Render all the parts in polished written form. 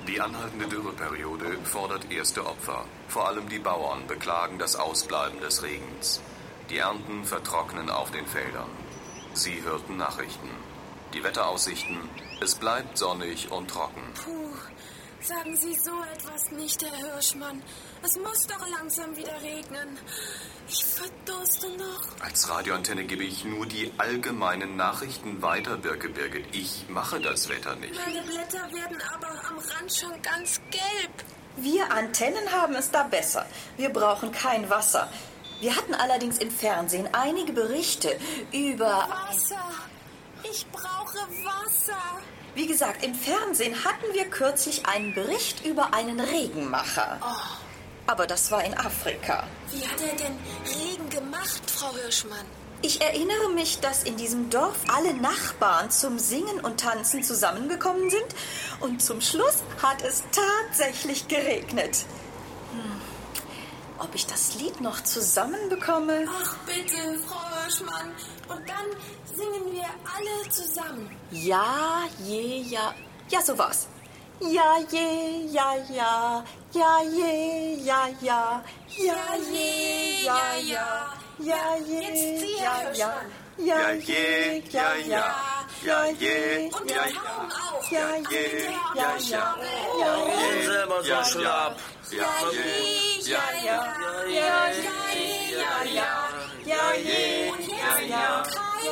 Die anhaltende Dürreperiode fordert erste Opfer. Vor allem die Bauern beklagen das Ausbleiben des Regens. Die Ernten vertrocknen auf den Feldern. Sie hörten Nachrichten. Die Wetteraussichten: Es bleibt sonnig und trocken. Puh, sagen Sie so etwas nicht, Herr Hirschmann. Es muss doch langsam wieder regnen. Ich verdurste noch. Als Radioantenne gebe ich nur die allgemeinen Nachrichten weiter, Birgit. Ich mache das Wetter nicht. Meine Blätter werden aber am Rand schon ganz gelb. Wir Antennen haben es da besser. Wir brauchen kein Wasser. Wir hatten allerdings im Fernsehen einige Berichte über... Wasser. Ich brauche Wasser. Wie gesagt, im Fernsehen hatten wir kürzlich einen Bericht über einen Regenmacher. Oh. Aber das war in Afrika. Wie hat er denn Regen gemacht, Frau Hirschmann? Ich erinnere mich, dass in diesem Dorf alle Nachbarn zum Singen und Tanzen zusammengekommen sind. Und zum Schluss hat es tatsächlich geregnet. Ob ich das Lied noch zusammenbekomme? Ach bitte, Frau Hirschmann. Und dann singen wir alle zusammen. Ja, je, ja. Ja, so war's. Ja, je, ja, ja. Ja, je, ja, ja. Ja, je, ja, ja. Ja, je, ja, ja. Ja, je, ja, ja. Ja, je, Und ja, die Tauben auch. ja, je, ja, ja. Ja, bin selber so schlapp. Ja, je, ja, ja. ja, ja, ja. Ja, je, Und jetzt ja, ja.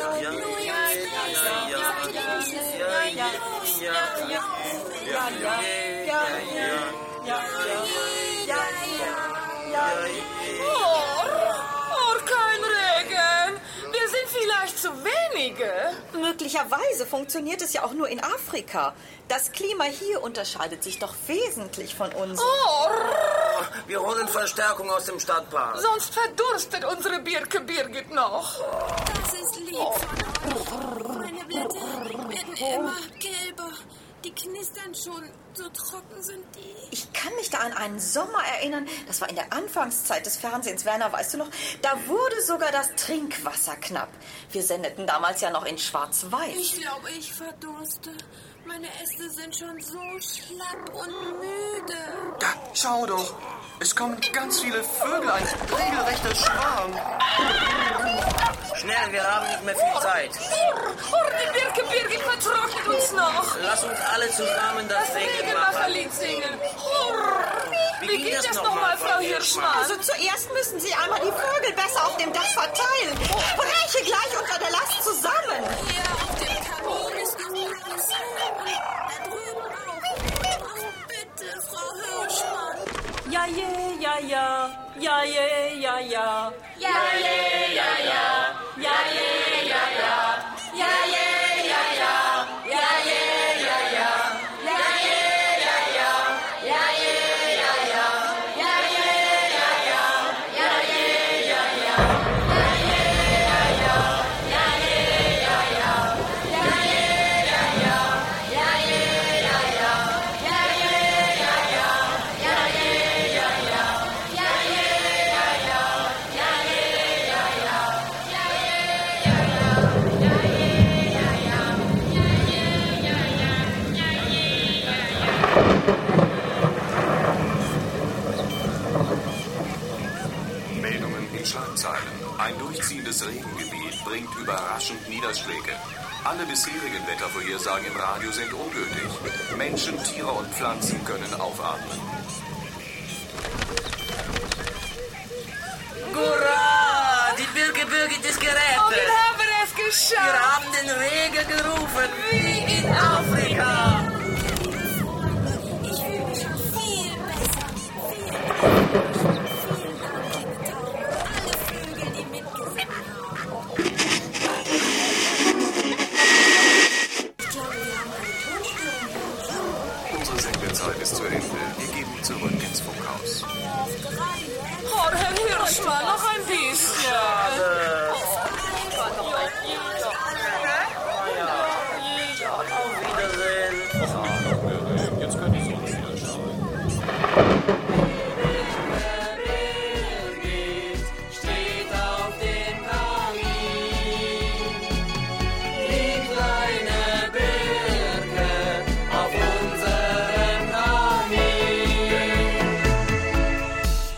Kein Regen. Wir sind vielleicht zu wenige. Möglicherweise funktioniert es ja auch nur in Afrika. Das Klima hier unterscheidet sich doch wesentlich von uns. Wir holen Verstärkung aus dem Stadtpark. Sonst verdurstet unsere Birke Birgit noch. Das ist lieb von euch. Meine Blätter werden immer gelber. Die knistern schon, so trocken sind die. Ich kann mich da an einen Sommer erinnern, das war in der Anfangszeit des Fernsehens, Werner, weißt du noch? Da wurde sogar das Trinkwasser knapp. Wir sendeten damals ja noch in Schwarz-Weiß. Ich glaube, ich verdurste. Meine Äste sind schon so schlapp und müde. Da, schau doch. Es kommen ganz viele Vögel, ein regelrechter Schwarm. Schnell, wir haben nicht mehr viel Zeit. Die Birke Birgit vertrocknet uns noch. Lass uns alle zusammen das Regenmacherlied singen. Wie geht das nochmal, Frau Hirschmann? Also zuerst müssen Sie einmal die Vögel besser auf dem Dach verteilen. Breche gleich unter der Last zusammen. Hier auf dem Kamin ist noch alles. Da drüben auch. Ach, bitte, Frau Hirschmann. Ja, je, ja, ja. Ja, je, ja, ja. Ja, je, ja, ja. Ja, je, ja, ja. Ja, je, ja, ja. Ja, je, ja, ja. Ja, je, ja, ja. Ja, je, ja, ja. Ja, je, ja, ja. Ja, je, ja, ja. Ja, je, ja, ja. Ja, je, ja, ja. Ja, je, ja, ja. Ja, je, ja, ja. Ja, je, ja, ja. Ja, je, ja, ja. Ja, je, ja, ja. Ja, je, ja, ja. Meldungen in Schlagzeilen. Ein durchziehendes Regengebiet bringt überraschend Niederschläge. Alle bisherigen Wettervorhersagen im Radio sind ungültig. Menschen, Tiere und Pflanzen können aufatmen. Hurra! Die Birke Birgit ist gerettet. Wir haben es geschafft. Wir haben den Regen gerufen, wie in Afrika. Ich fühle mich schon viel besser. Vielen Dank, liebe Tauben. Alle Vögel, die mitgesungen haben. Ich glaube, wir haben eine Tonstörung. Unsere Sendezeit ist zu Ende. Wir geben zurück ins Funkhaus. Herr Hirschmann, noch ein bisschen. Schade. Bis bald.